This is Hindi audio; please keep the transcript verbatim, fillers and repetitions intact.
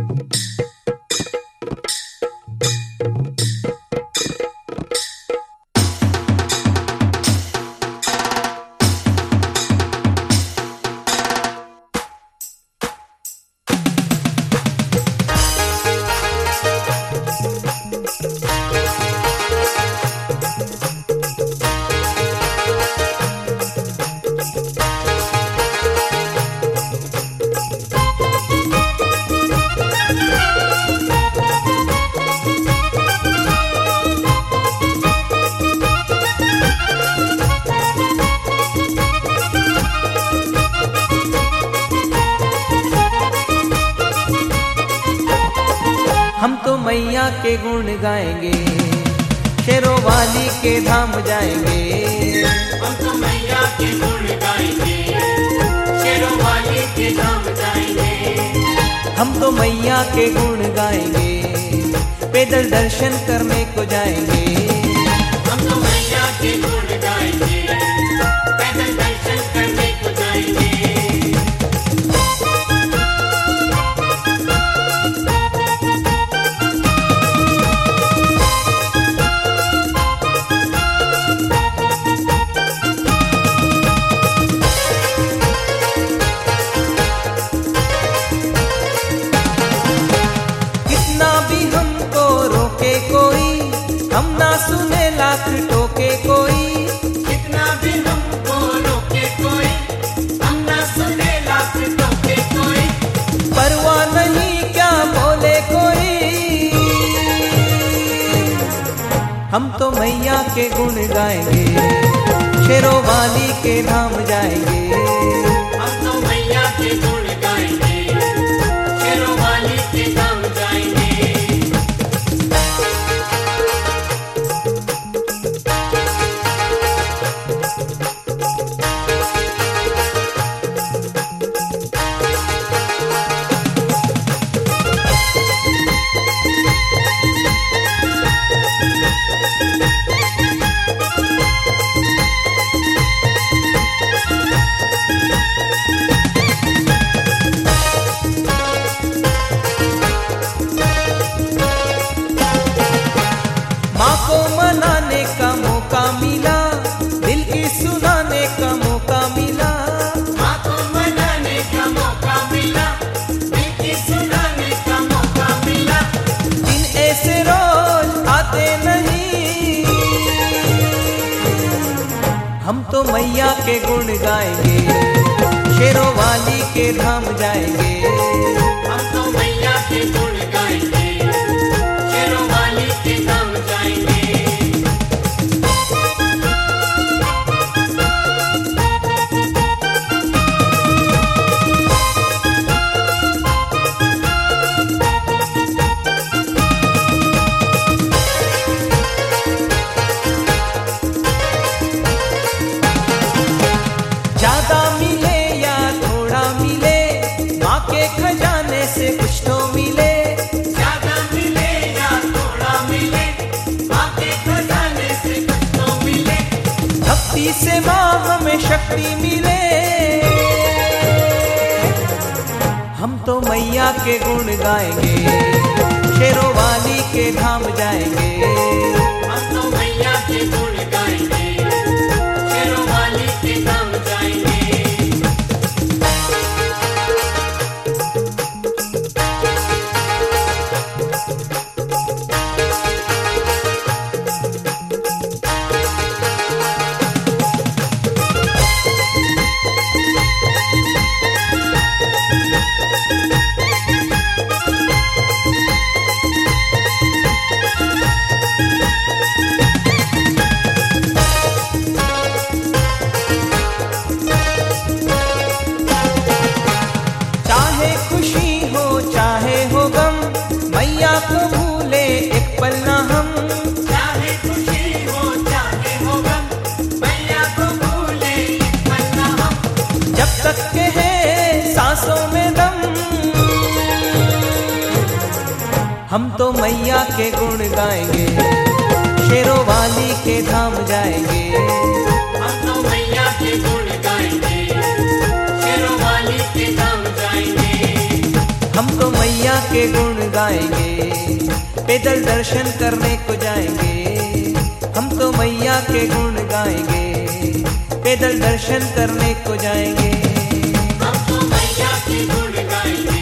हम तो मैया के गुण गाएंगे, शेरों वाली के धाम जाएंगे। हम तो मैया के गुण गाएंगे, शेरों वाली के धाम जाएंगे। हम तो मैया के गुण गाएंगे, पैदल दर्शन करने को जाएंगे। हम तो मैया के गुण गाएंगे, पैदल दर्शन करने को जाएंगे। हम ना सुने लाख टोके कोई, कितना भी हमको रोके कोई, हम ना सुने लाख टोके कोई। परवाह नहीं क्या बोले कोई, हम तो मैया के गुण गाएंगे, शेरों वाली के धाम जाएंगे। हम तो मैया के गुण गाएंगे, शेरों वाली के धाम जाएंगे। माँ को मनाने का मौका मिला, दिल की सुनाने का मौका मिला। माँ को मनाने का मौका मिला, दिल की सुनाने का मौका मिला। दिन ऐसे रोज आते नहीं, हम तो मैया के गुण गाएंगे, शेरों वाली के धाम जाएंगे। हम तो मैया के गुण गाएंगे, शेरों वाली के धाम जाएंगे। ज्यादा मिले या थोड़ा मिले, माँ के खजाने से कुछ तो मिले। ज्यादा मिले या थोड़ा मिले, माँ के खजाने से कुछ तो मिले। भक्ति से माँ हमें शक्ति मिले, हम तो मैया के गुण गाएंगे, शेरों वाली के धाम जाएंगे। हम तो मैया के गुण गाएंगे, शेरों वाली के धाम जाएंगे। चाहे खुशी हो चाहे हो गम, मैया को भूले एक पल ना हम। चाहे खुशी हो चाहे हो गम, मैया को भूले एक पल ना हम। जब तक के है सांसों में दम, हम तो मैया के गुण गाएंगे, शेरों वाली के धाम जाएंगे। हम तो मैया के गुण गाएंगे, शेरों वाली के धाम जाएंगे। हम तो मैया के गुण गाएंगे, पैदल दर्शन करने को जाएंगे। हम तो मैया के गुण गाएंगे, पैदल दर्शन करने को जाएंगे। हम तो मैया के गुण गाएंगे।